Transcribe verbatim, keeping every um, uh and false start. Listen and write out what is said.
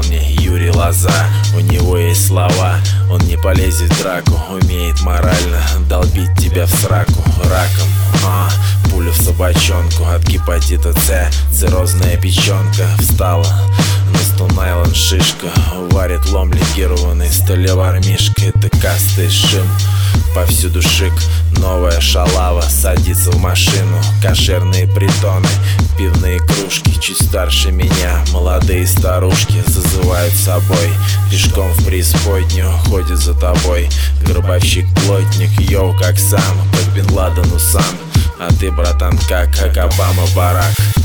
сказал мне Юрий Лоза. У него есть слова, он не полезет в драку, умеет морально долбить тебя в сраку раком. А, пуля в собачонку от гепатита С, циррозная печенка встала на стол найлон шишка, варит лом легированный столевар мишка. Это каста и шим, повсюду шик, новая шалава садится в машину. Кошерные притоны, пивные кружки, чуть старше меня молодые старушки зазывают с собой. Пешком в преисподнюю ходит за тобой гробовщик-плотник, йоу, как сам, как Бен Ладен сам. А ты, братан, как, как Обама Барак.